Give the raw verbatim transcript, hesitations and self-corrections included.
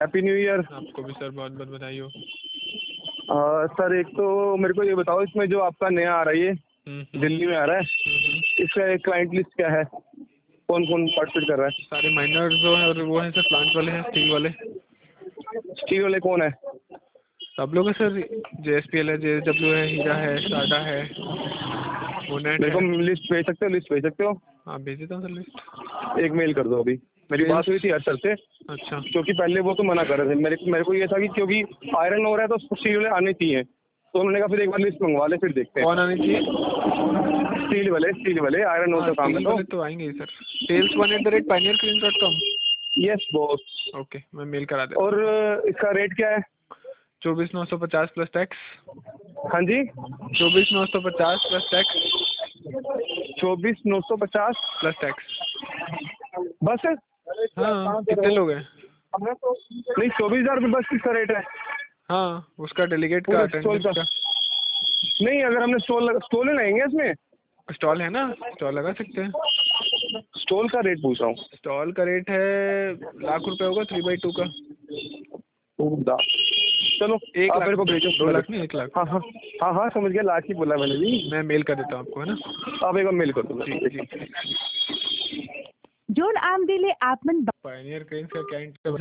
Happy new year. आपको भी sir बहुत बहुत बधाई हो। सर एक तो मेरे को ये बताओ, इसमें जो आपका नया आ रहा है ये हम्म, दिल्ली में आ रहा है, हम्म, इसका एक क्लाइंट लिस्ट क्या है, कौन कौन पार्टिसिपेट कर रहा है? सारे माइनर जो है और वो हैं सर, प्लांट वाले हैं, स्टील वाले। स्टील वाले कौन है? सब लोग हैं sir, J S P L है, जे एस डब्ल्यू है, हीरा है, टाटा है, मोनेट मेरे को है। लिस्ट भेज सकते हो? लिस्ट भेज सकते हो? हाँ भेज देता हूँ सर लिस्ट। एक मेल कर दो अभी। मेरी बात हुई थी हर सर से, अच्छा क्योंकि पहले वो तो मना कर रहे थे। मेरे मेरे को ये था कि क्योंकि आयरन हो रहा है तो स्टील वाले आने चाहिए, तो उन्होंने कहा फिर एक बार लिस्ट मंगवा ले फिर देखते हैं। कौन आनी चाहिए? स्टील वाले, स्टील वाले आयरन हो हाँ तो काम है स्टील तो। वाले तो आएंगे ही sir. Sales one at the rate pioneer cream dot com. Yes boss. Okay मैं मेल करा देता और हूँ। इसका रेट क्या है? चौबीस नौ सौ पचास प्लस टैक्स। हाँ जी, चौबीस नौ सौ पचास प्लस टैक्स। चौबीस नौ सौ पचास प्लस टैक्स। बस है? हाँ कितने लोग हैं? नहीं, चौबीस हजार रुपये बस किसका रेट है? हाँ उसका डेलीगेट का, पूरे स्टॉल अटेंडेंस का? का। नहीं, अगर हमने स्टॉल स्टॉल ही लगाएंगे इसमें। स्टॉल है ना, स्टॉल लगा सकते हैं। स्टॉल का रेट पूछ रहा हूँ। स्टॉल का रेट है लाख रुपए होगा, थ्री बाई टू का। दा। चलो एक आप लाख मेरे को रुपए भेजो। दो लाख नहीं, एक लाख। हाँ हाँ हाँ हाँ समझ गया, लाख ही बोला मैंने भी। मैं मेल कर देता हूँ आपको, है ना? आप एक बार मेल कर दो। जी जी जी। जोन आम दिले आपमन पायनियर क्रेन्स का क्या